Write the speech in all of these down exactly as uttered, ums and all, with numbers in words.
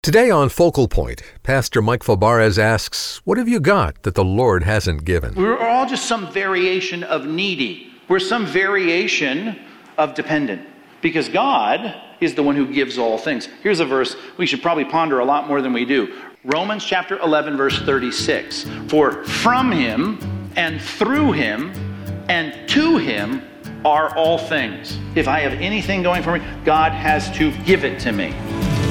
Today on Focal Point, Pastor Mike Fabarez asks, what have you got that the Lord hasn't given? We're all just some variation of needy. We're some variation of dependent. Because God is the one who gives all things. Here's a verse we should probably ponder a lot more than we do. Romans chapter eleven, verse thirty-six. For from him and through him and to him are all things. If I have anything going for me, God has to give it to me.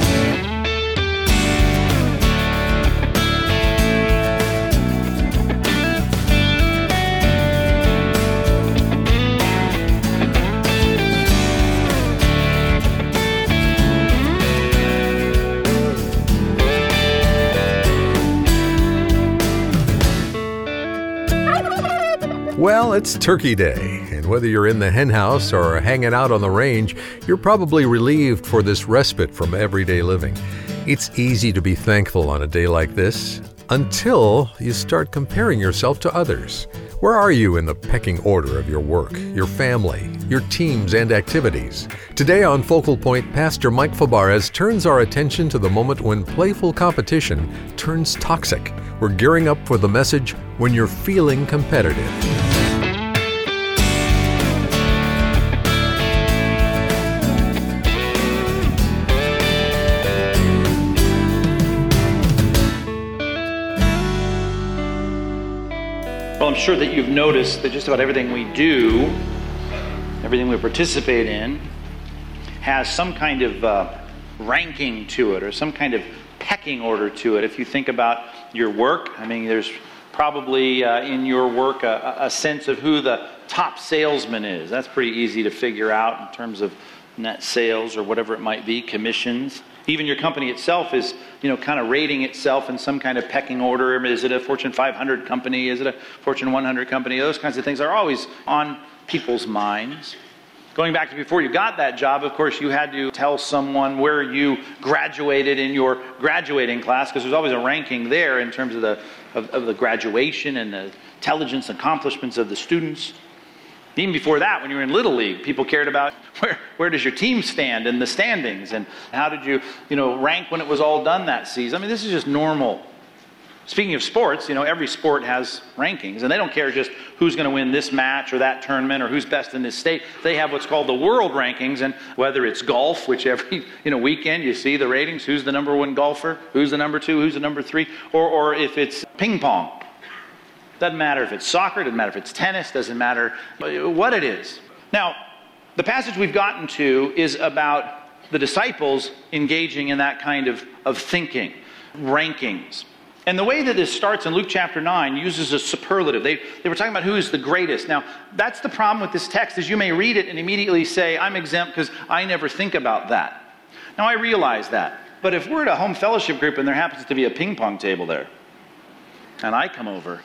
Well, it's Turkey Day, and whether you're in the hen house or hanging out on the range, you're probably relieved for this respite from everyday living. It's easy to be thankful on a day like this, until you start comparing yourself to others. Where are you in the pecking order of your work, your family, your teams and activities? Today on Focal Point, Pastor Mike Fabarez turns our attention to the moment when playful competition turns toxic. We're gearing up for the message, when you're feeling competitive. Well, I'm sure that you've noticed that just about everything we do, everything we participate in, has some kind of uh, ranking to it or some kind of pecking order to it. If you think about your work, I mean, there's probably uh, in your work a, a sense of who the top salesman is. That's pretty easy to figure out in terms of net sales or whatever it might be, commissions. Even your company itself is, you know, kind of rating itself in some kind of pecking order. Is it a Fortune five hundred company? Is it a Fortune one hundred company? Those kinds of things are always on people's minds. Going back to before you got that job, of course, you had to tell someone where you graduated in your graduating class, because there's always a ranking there in terms of the of, of the graduation and the intelligence and accomplishments of the students. Even before that, when you were in Little League, people cared about where where does your team stand in the standings, and how did you, you know, rank when it was all done that season. I mean, this is just normal. Speaking of sports, you know, every sport has rankings, and they don't care just who's going to win this match or that tournament or who's best in this state. They have what's called the world rankings, and whether it's golf, which every you know weekend you see the ratings, who's the number one golfer, who's the number two, who's the number three, or or if it's ping pong. Doesn't matter if it's soccer, doesn't matter if it's tennis, doesn't matter what it is. Now, the passage we've gotten to is about the disciples engaging in that kind of, of thinking, rankings. And the way that this starts in Luke chapter nine uses a superlative. They, they were talking about who is the greatest. Now, that's the problem with this text, is you may read it and immediately say, I'm exempt because I never think about that. Now, I realize that. But if we're at a home fellowship group and there happens to be a ping pong table there, and I come over,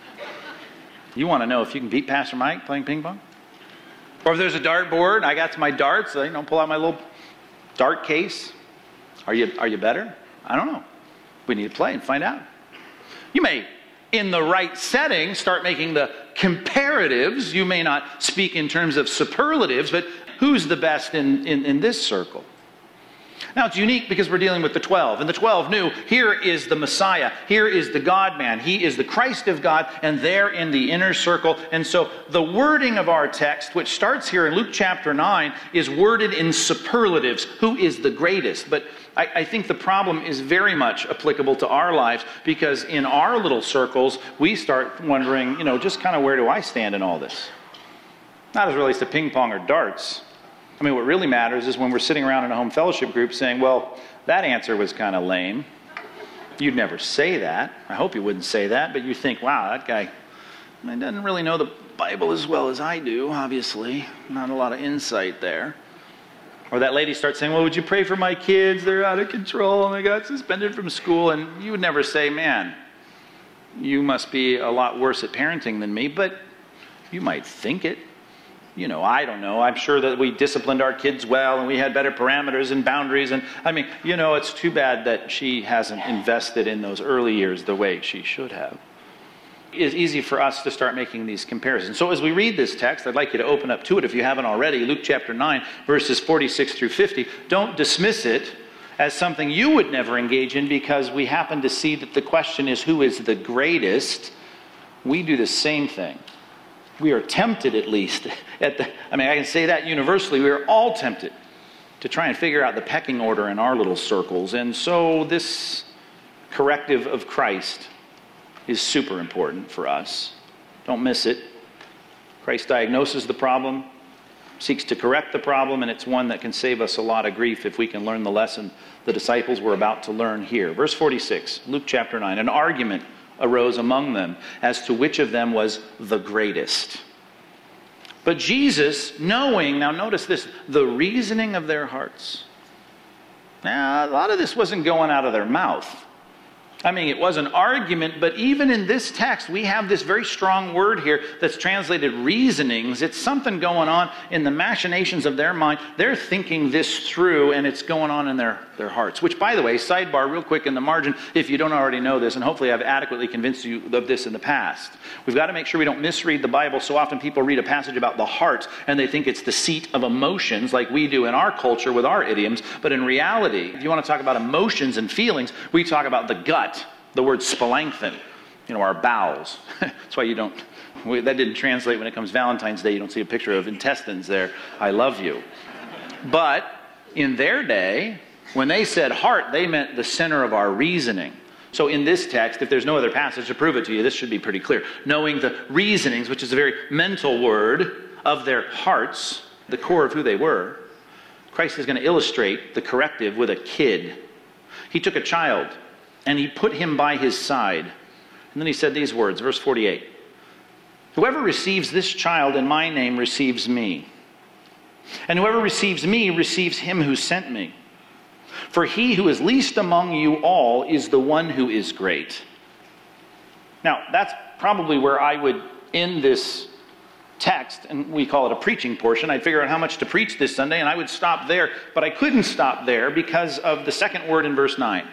you want to know if you can beat Pastor Mike playing ping pong? Or if there's a dart board, I got to my darts, you know, pull out my little dart case. Are you, are you better? I don't know. We need to play and find out. You may, in the right setting, start making the comparatives. You may not speak in terms of superlatives, but who's the best in, in, in this circle? Now, it's unique because we're dealing with the twelve. And the twelve knew, here is the Messiah. Here is the God-man. He is the Christ of God, and they're in the inner circle. And so the wording of our text, which starts here in Luke chapter nine, is worded in superlatives. Who is the greatest? But I, I think the problem is very much applicable to our lives, because in our little circles, we start wondering, you know, just kind of where do I stand in all this? Not as it relates to ping pong or darts. I mean, what really matters is when we're sitting around in a home fellowship group saying, well, that answer was kind of lame. You'd never say that. I hope you wouldn't say that, but you think, wow, that guy he doesn't really know the Bible as well as I do, obviously. Not a lot of insight there. Or that lady starts saying, well, would you pray for my kids? They're out of control and they got suspended from school. And you would never say, man, you must be a lot worse at parenting than me, but you might think it. You know, I don't know. I'm sure that we disciplined our kids well and we had better parameters and boundaries. And I mean, you know, it's too bad that she hasn't invested in those early years the way she should have. It's easy for us to start making these comparisons. So as we read this text, I'd like you to open up to it if you haven't already. Luke chapter nine, verses forty-six through fifty. Don't dismiss it as something you would never engage in because we happen to see that the question is who is the greatest, we do the same thing. We are tempted, at least, at the, I mean, I can say that universally, we are all tempted to try and figure out the pecking order in our little circles. And so this corrective of Christ is super important for us. Don't miss it. Christ diagnoses the problem, seeks to correct the problem, and it's one that can save us a lot of grief if we can learn the lesson the disciples were about to learn here. Verse forty-six, Luke chapter nine, an argument arose among them as to which of them was the greatest. But Jesus, knowing, now notice this, the reasoning of their hearts. Now, a lot of this wasn't going out of their mouth. I mean, it was an argument, but even in this text, we have this very strong word here that's translated reasonings. It's something going on in the machinations of their mind. They're thinking this through, and it's going on in their, their hearts. Which, by the way, sidebar real quick in the margin, if you don't already know this, and hopefully I've adequately convinced you of this in the past, we've got to make sure we don't misread the Bible. So often people read a passage about the heart, and they think it's the seat of emotions, like we do in our culture with our idioms. But in reality, if you want to talk about emotions and feelings, we talk about the gut. The word spalanchnizomai, you know, our bowels. That's why you don't, we, that didn't translate when it comes Valentine's Day. You don't see a picture of intestines there. I love you. But in their day, when they said heart, they meant the center of our reasoning. So in this text, if there's no other passage to prove it to you, this should be pretty clear. Knowing the reasonings, which is a very mental word, of their hearts, the core of who they were, Christ is going to illustrate the corrective with a kid. He took a child, and he put him by his side. And then he said these words, verse forty-eight. Whoever receives this child in my name receives me. And whoever receives me receives him who sent me. For he who is least among you all is the one who is great. Now, that's probably where I would end this text, and we call it a preaching portion. I'd figure out how much to preach this Sunday, and I would stop there. But I couldn't stop there because of the second word in verse nine.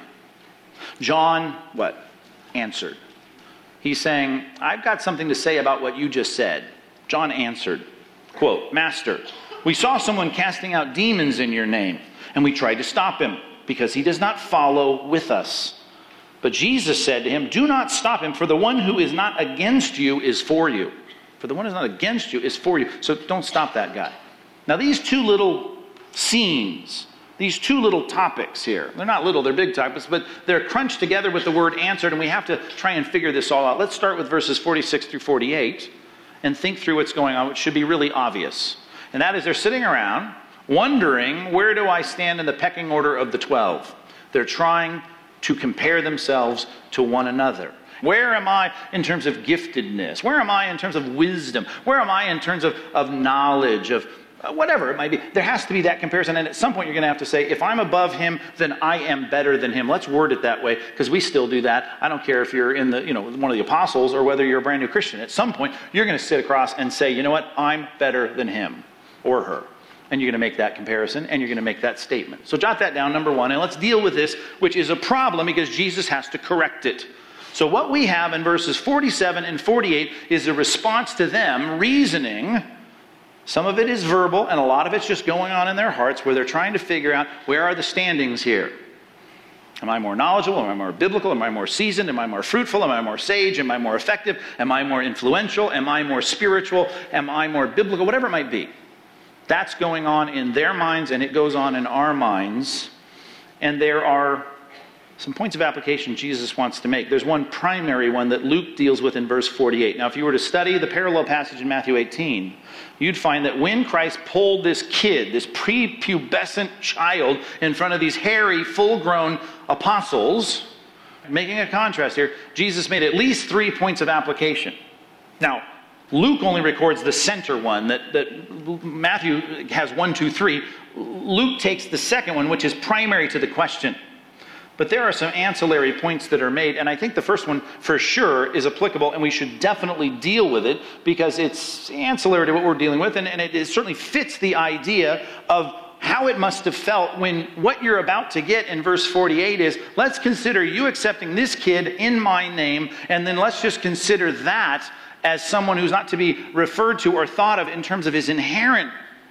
John, what? Answered. He's saying, I've got something to say about what you just said. John answered, quote, Master, we saw someone casting out demons in your name, and we tried to stop him because he does not follow with us. But Jesus said to him, do not stop him, for the one who is not against you is for you. For the one who is not against you is for you. So don't stop that guy. Now these two little scenes, these two little topics here, they're not little, they're big topics, but they're crunched together with the word answered, and we have to try and figure this all out. Let's start with verses forty-six through forty-eight and think through what's going on, which should be really obvious. And that is they're sitting around wondering, where do I stand in the pecking order of the twelve? They're trying to compare themselves to one another. Where am I in terms of giftedness? Where am I in terms of wisdom? Where am I in terms of, of knowledge, of whatever it might be? There has to be that comparison. And at some point you're going to have to say, if I'm above him, then I am better than him. Let's word it that way, because we still do that. I don't care if you're in the, you know, one of the apostles or whether you're a brand new Christian. At some point, you're going to sit across and say, you know what? I'm better than him or her. And you're going to make that comparison, and you're going to make that statement. So jot that down, number one, and let's deal with this, which is a problem because Jesus has to correct it. So what we have in verses forty-seven and forty-eight is a response to them reasoning. Some of it is verbal, and a lot of it's just going on in their hearts where they're trying to figure out, where are the standings here? Am I more knowledgeable? Am I more biblical? Am I more seasoned? Am I more fruitful? Am I more sage? Am I more effective? Am I more influential? Am I more spiritual? Am I more biblical? Whatever it might be. That's going on in their minds, and it goes on in our minds. And there are some points of application Jesus wants to make. There's one primary one that Luke deals with in verse forty-eight. Now, if you were to study the parallel passage in Matthew eighteen, you'd find that when Christ pulled this kid, this prepubescent child, in front of these hairy, full-grown apostles, making a contrast here, Jesus made at least three points of application. Now, Luke only records the center one, that, that Matthew has one, two, three. Luke takes the second one, which is primary to the question. But there are some ancillary points that are made, and I think the first one for sure is applicable, and we should definitely deal with it because it's ancillary to what we're dealing with, and, and it, it certainly fits the idea of how it must have felt when what you're about to get in verse forty-eight is, let's consider you accepting this kid in my name, and then let's just consider that as someone who's not to be referred to or thought of in terms of his inherent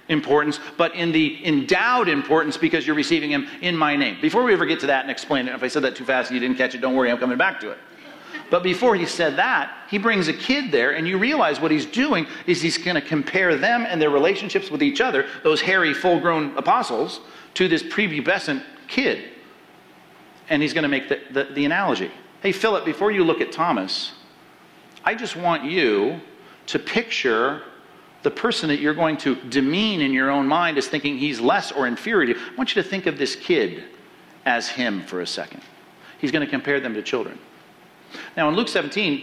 importance, but in the endowed importance because you're receiving him in my name. Before we ever get to that and explain it, if I said that too fast and you didn't catch it, don't worry, I'm coming back to it. But before he said that, he brings a kid there, and you realize what he's doing is he's going to compare them and their relationships with each other, those hairy, full-grown apostles, to this prepubescent kid. And he's going to make the, the, the analogy. Hey, Philip, before you look at Thomas, I just want you to picture the person that you're going to demean in your own mind as thinking he's less or inferior to you. I want you to think of this kid as him for a second. He's going to compare them to children. Now in Luke seventeen,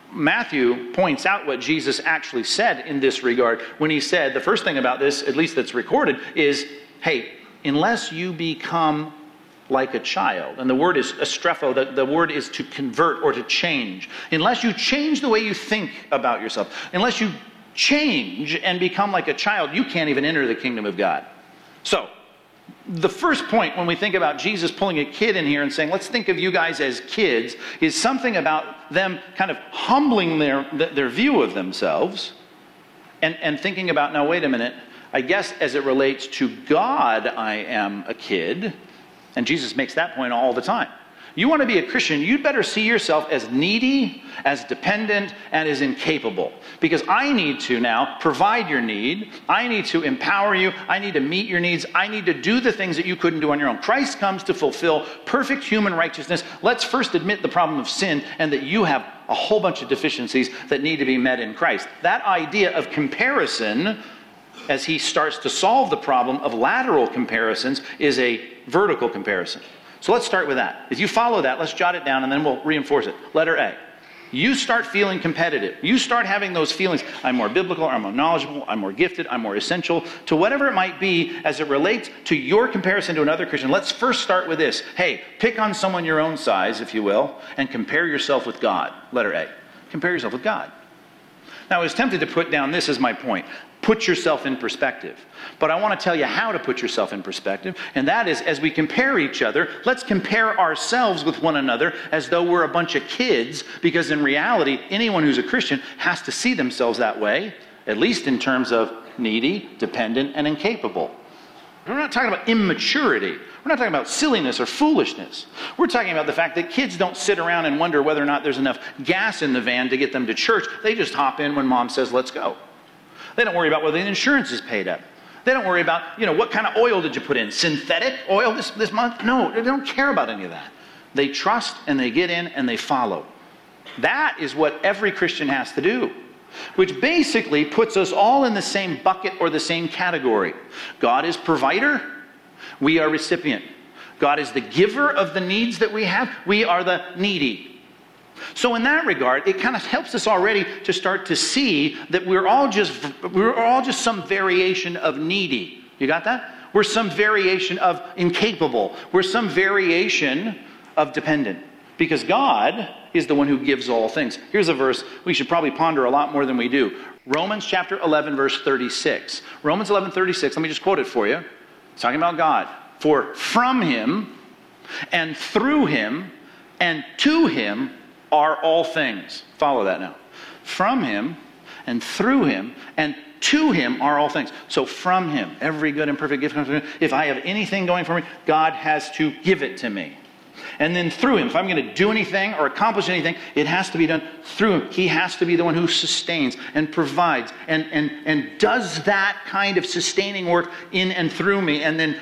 Matthew points out what Jesus actually said in this regard when he said, the first thing about this, at least that's recorded, is, hey, unless you become like a child. And the word is estrepho, the, the word is to convert or to change. Unless you change the way you think about yourself, unless you change and become like a child, you can't even enter the kingdom of God. So, the first point when we think about Jesus pulling a kid in here and saying, let's think of you guys as kids, is something about them kind of humbling their, their view of themselves and, and thinking about, now wait a minute, I guess as it relates to God, I am a kid. And Jesus makes that point all the time. You want to be a Christian, you'd better see yourself as needy, as dependent, and as incapable. Because I need to now provide your need. I need to empower you. I need to meet your needs. I need to do the things that you couldn't do on your own. Christ comes to fulfill perfect human righteousness. Let's first admit the problem of sin and that you have a whole bunch of deficiencies that need to be met in Christ. That idea of comparison, as he starts to solve the problem of lateral comparisons, is a vertical comparison. So let's start with that. If you follow that, let's jot it down and then we'll reinforce it. Letter A. You start feeling competitive. You start having those feelings. I'm more biblical, I'm more knowledgeable, I'm more gifted, I'm more essential. To whatever it might be as it relates to your comparison to another Christian, let's first start with this. Hey, pick on someone your own size, if you will, and compare yourself with God. Letter A. Compare yourself with God. Now, I was tempted to put down this as my point. Put yourself in perspective. But I want to tell you how to put yourself in perspective. And that is, as we compare each other, let's compare ourselves with one another as though we're a bunch of kids. Because in reality, anyone who's a Christian has to see themselves that way, at least in terms of needy, dependent, and incapable. We're not talking about immaturity. We're not talking about silliness or foolishness. We're talking about the fact that kids don't sit around and wonder whether or not there's enough gas in the van to get them to church. They just hop in when mom says, let's go. They don't worry about whether the insurance is paid up. They don't worry about, you know, what kind of oil did you put in? Synthetic oil this, this month? No, they don't care about any of that. They trust and they get in and they follow. That is what every Christian has to do. Which basically puts us all in the same bucket or the same category. God is provider. We are recipient. God is the giver of the needs that we have. We are the needy. So in that regard, it kind of helps us already to start to see that we're all just we're all just some variation of needy. You got that? We're some variation of incapable. We're some variation of dependent. Because God is the one who gives all things. Here's a verse we should probably ponder a lot more than we do. Romans chapter eleven, verse thirty-six. Romans eleven, thirty-six. Let me just quote it for you. It's talking about God. For from him and through him and to him are all things. Follow that now. From him and through him and to him are all things. So from him, every good and perfect gift comes from him. If I have anything going for me, God has to give it to me. And then through him, if I'm going to do anything or accomplish anything, it has to be done through him. He has to be the one who sustains and provides and, and, and does that kind of sustaining work in and through me. And then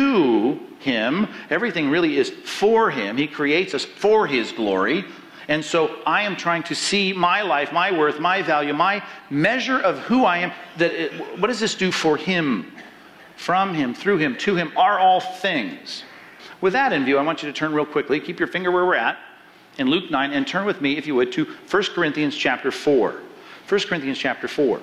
to him, everything really is for him. He creates us for his glory. And so I am trying to see my life, my worth, my value, my measure of who I am. That it, what does this do for him? From him, through him, to him are all things. With that in view, I want you to turn real quickly, keep your finger where we're at, in Luke nine, and turn with me, if you would, to First Corinthians chapter four. First Corinthians chapter four.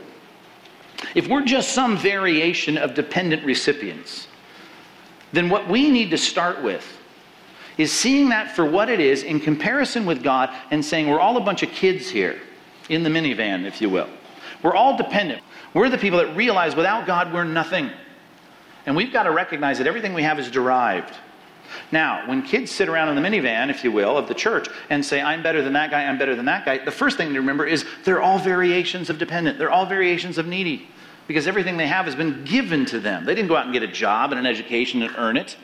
If we're just some variation of dependent recipients, then what we need to start with is seeing that for what it is in comparison with God and saying we're all a bunch of kids here in the minivan, if you will. We're all dependent. We're the people that realize without God we're nothing. And we've got to recognize that everything we have is derived. Now, when kids sit around in the minivan, if you will, of the church and say, I'm better than that guy, I'm better than that guy, the first thing to remember is they're all variations of dependent. They're all variations of needy. because everything they have has been given to them. They didn't go out and get a job and an education and earn it.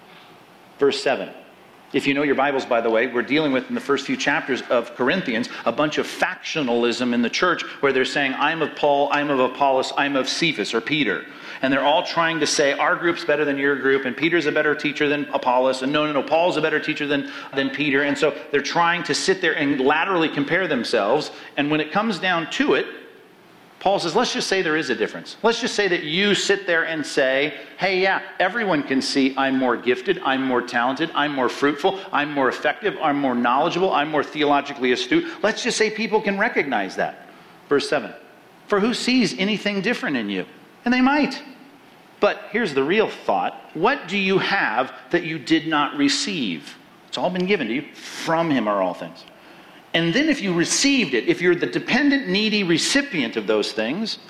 Verse seven. If you know your Bibles, by the way, we're dealing with, in the first few chapters of Corinthians, a bunch of factionalism in the church where they're saying, I'm of Paul, I'm of Apollos, I'm of Cephas or Peter. And they're all trying to say, our group's better than your group, and Peter's a better teacher than Apollos, and no, no, no, Paul's a better teacher than, than Peter. And so they're trying to sit there and laterally compare themselves. And when it comes down to it, Paul says, let's just say there is a difference. Let's just say that you sit there and say, hey, yeah, everyone can see I'm more gifted, I'm more talented, I'm more fruitful, I'm more effective, I'm more knowledgeable, I'm more theologically astute. Let's just say people can recognize that. Verse seven. For who sees anything different in you? And they might. But here's the real thought. What do you have that you did not receive? It's all been given to you. From him are all things. And then if you received it, if you're the dependent, needy recipient of those things,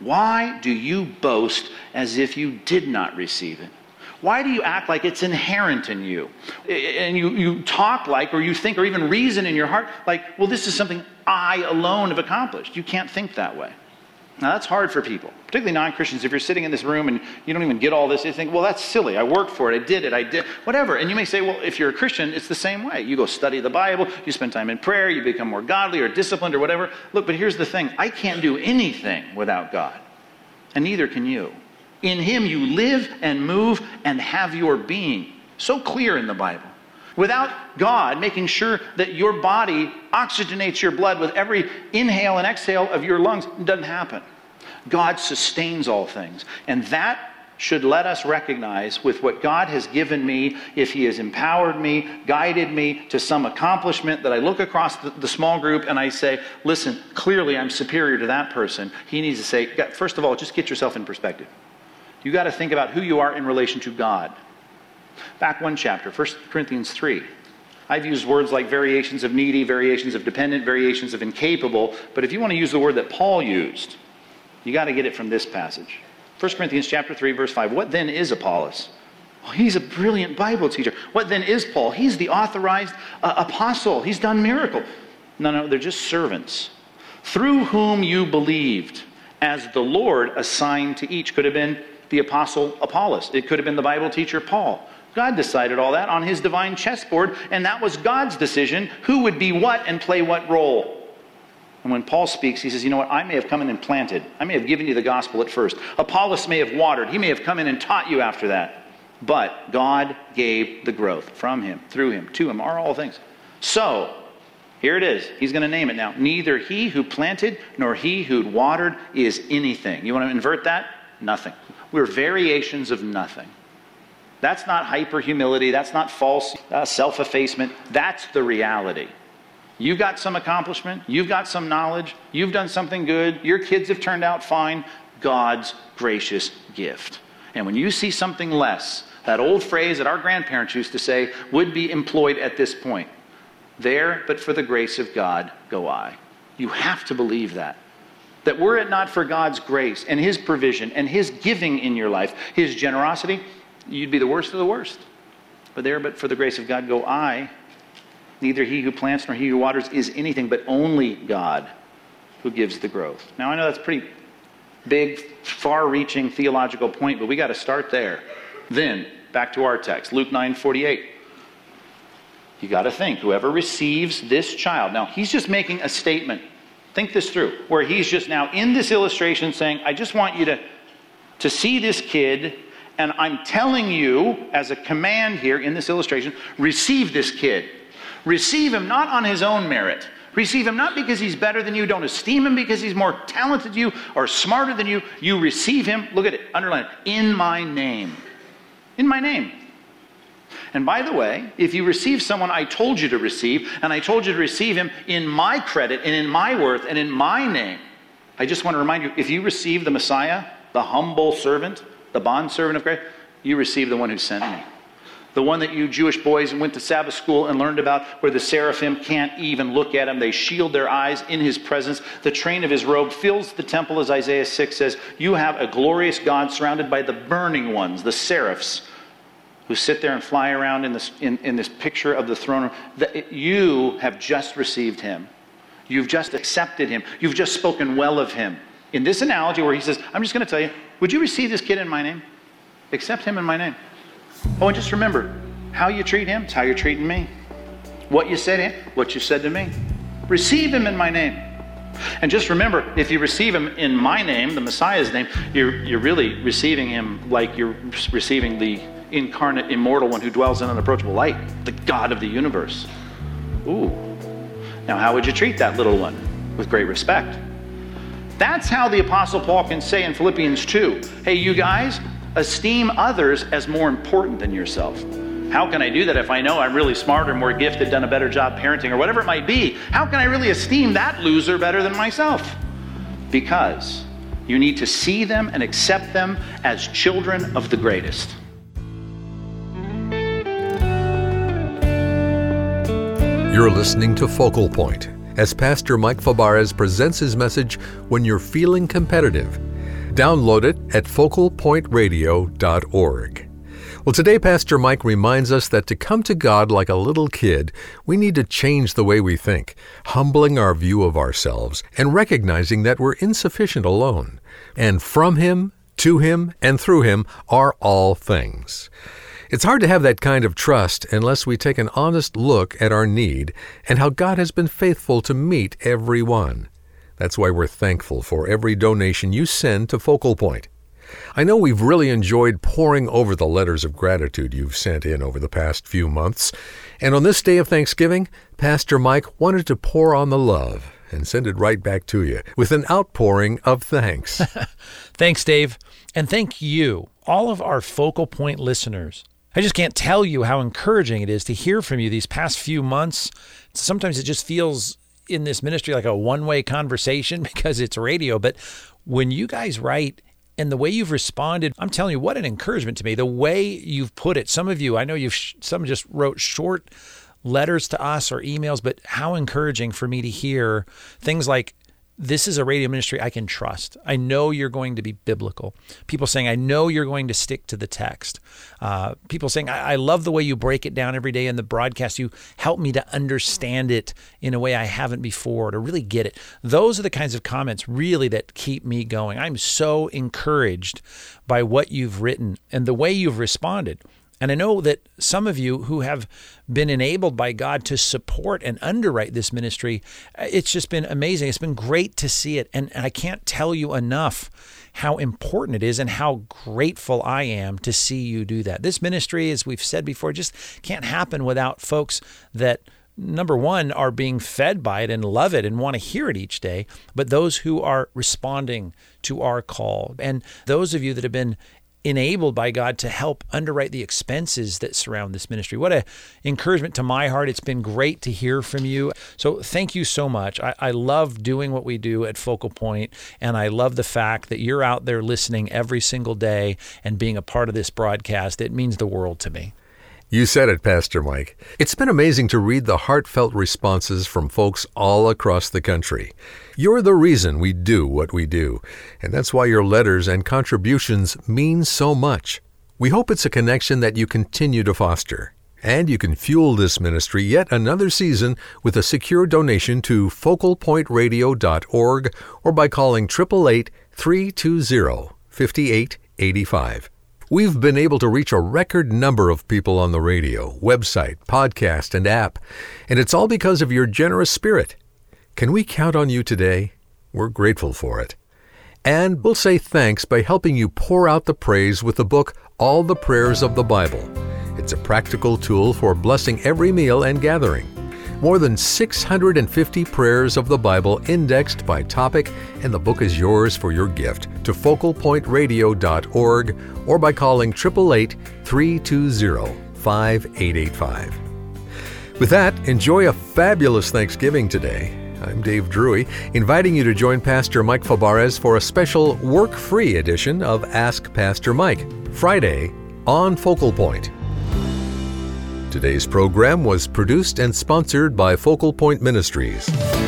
why do you boast as if you did not receive it? Why do you act like it's inherent in you? And you, you talk like, or you think, or even reason in your heart, like, well, this is something I alone have accomplished. You can't think that way. Now, that's hard for people, particularly non-Christians. If you're sitting in this room and you don't even get all this, you think, well, that's silly. I worked for it. I did it. I did whatever. And you may say, well, if you're a Christian, it's the same way. You go study the Bible. You spend time in prayer. You become more godly or disciplined or whatever. Look, but here's the thing. I can't do anything without God, and neither can you. In him you live and move and have your being. So clear in the Bible. Without God making sure that your body oxygenates your blood with every inhale and exhale of your lungs, it doesn't happen. God sustains all things. And that should let us recognize with what God has given me, if he has empowered me, guided me to some accomplishment, that I look across the, the small group and I say, listen, clearly I'm superior to that person. He needs to say, first of all, just get yourself in perspective. You got to think about who you are in relation to God. Back one chapter, First Corinthians three. I've used words like variations of needy, variations of dependent, variations of incapable. But if you want to use the word that Paul used, you got to get it from this passage. First Corinthians chapter three, verse five. What then is Apollos? Oh, he's a brilliant Bible teacher. What then is Paul? He's the authorized uh, apostle. He's done miracles. No, no, they're just servants. Through whom you believed, as the Lord assigned to each. Could have been the apostle Apollos. It could have been the Bible teacher Paul. God decided all that on his divine chessboard, and that was God's decision, who would be what and play what role. And when Paul speaks, he says, you know what, I may have come in and planted. I may have given you the gospel at first. Apollos may have watered. He may have come in and taught you after that. But God gave the growth from him, through him, to him, are all things. So, here it is. He's going to name it now. Neither he who planted nor he who watered is anything. You want to invert that? Nothing. We're variations of nothing. That's not hyper-humility. That's not false uh, self-effacement. That's the reality. You've got some accomplishment. You've got some knowledge. You've done something good. Your kids have turned out fine. God's gracious gift. And when you see something less, that old phrase that our grandparents used to say would be employed at this point. There, but for the grace of God, go I. You have to believe that. That were it not for God's grace and his provision and his giving in your life, his generosity, you'd be the worst of the worst. But there, but for the grace of God, go I. Neither he who plants nor he who waters is anything, but only God who gives the growth. Now, I know that's a pretty big, far-reaching theological point, but we got to start there. Then, back to our text, Luke nine forty-eight. You got to think, whoever receives this child. Now, he's just making a statement. Think this through, where he's just now in this illustration saying, I just want you to, to see this kid. And I'm telling you, as a command here in this illustration, receive this kid. Receive him not on his own merit. Receive him not because he's better than you. Don't esteem him because he's more talented than you or smarter than you. You receive him, look at it, underline it, in my name. In my name. And by the way, if you receive someone I told you to receive, and I told you to receive him in my credit and in my worth and in my name, I just want to remind you, if you receive the Messiah, the humble servant, the bondservant of Christ, you receive the one who sent me. The one that you Jewish boys went to Sabbath school and learned about, where the seraphim can't even look at him. They shield their eyes in his presence. The train of his robe fills the temple, as Isaiah six says. You have a glorious God surrounded by the burning ones, the seraphs, who sit there and fly around in this, in, in this picture of the throne room. That you have just received him. You've just accepted him. You've just spoken well of him. In this analogy where he says, I'm just going to tell you, would you receive this kid in my name? Accept him in my name. Oh, and just remember, how you treat him is how you're treating me. What you said to him, what you said to me. Receive him in my name. And just remember, if you receive him in my name, the Messiah's name, you're, you're really receiving him like you're receiving the incarnate, immortal one who dwells in unapproachable light, the God of the universe. Ooh. Now, how would you treat that little one? With great respect. That's how the Apostle Paul can say in Philippians two, hey, you guys, esteem others as more important than yourself. How can I do that if I know I'm really smarter, more gifted, done a better job parenting, or whatever it might be? How can I really esteem that loser better than myself? Because you need to see them and accept them as children of the greatest. You're listening to Focal Point, as Pastor Mike Fabarez presents his message, When You're Feeling Competitive. Download it at focal point radio dot org. Well, today Pastor Mike reminds us that to come to God like a little kid, we need to change the way we think, humbling our view of ourselves and recognizing that we're insufficient alone. And from Him, to Him, and through Him are all things. It's hard to have that kind of trust unless we take an honest look at our need and how God has been faithful to meet every one. That's why we're thankful for every donation you send to Focal Point. I know we've really enjoyed poring over the letters of gratitude you've sent in over the past few months. And on this day of Thanksgiving, Pastor Mike wanted to pour on the love and send it right back to you with an outpouring of thanks. Thanks, Dave. And thank you, all of our Focal Point listeners. I just can't tell you how encouraging it is to hear from you these past few months. Sometimes it just feels in this ministry like a one-way conversation because it's radio. But when you guys write and the way you've responded, I'm telling you, what an encouragement to me. The way you've put it, some of you, I know you've, some just wrote short letters to us or emails, but how encouraging for me to hear things like, this is a radio ministry I can trust. I know you're going to be biblical. People saying, I know you're going to stick to the text. Uh, people saying, I-, I love the way you break it down every day in the broadcast. You help me to understand it in a way I haven't before, to really get it. Those are the kinds of comments really that keep me going. I'm so encouraged by what you've written and the way you've responded. And I know that some of you who have been enabled by God to support and underwrite this ministry, it's just been amazing. It's been great to see it. And I can't tell you enough how important it is and how grateful I am to see you do that. This ministry, as we've said before, just can't happen without folks that, number one, are being fed by it and love it and want to hear it each day, but those who are responding to our call. And those of you that have been enabled by God to help underwrite the expenses that surround this ministry. What an encouragement to my heart. It's been great to hear from you. So thank you so much. I, I love doing what we do at Focal Point, and I love the fact that you're out there listening every single day and being a part of this broadcast. It means the world to me. You said it, Pastor Mike. It's been amazing to read the heartfelt responses from folks all across the country. You're the reason we do what we do, and that's why your letters and contributions mean so much. We hope it's a connection that you continue to foster. And you can fuel this ministry yet another season with a secure donation to focal point radio dot org or by calling eight eight eight, three two zero, five eight eight five. We've been able to reach a record number of people on the radio, website, podcast, and app, and it's all because of your generous spirit. Can we count on you today? We're grateful for it. And we'll say thanks by helping you pour out the praise with the book, All the Prayers of the Bible. It's a practical tool for blessing every meal and gathering. More than six hundred fifty prayers of the Bible indexed by topic, and the book is yours for your gift to focal point radio dot org or by calling eight eight eight, three two zero, five eight eight five. With that, enjoy a fabulous Thanksgiving today. I'm Dave Drury, inviting you to join Pastor Mike Fabarez for a special work-free edition of Ask Pastor Mike, Friday on Focal Point. Today's program was produced and sponsored by Focal Point Ministries.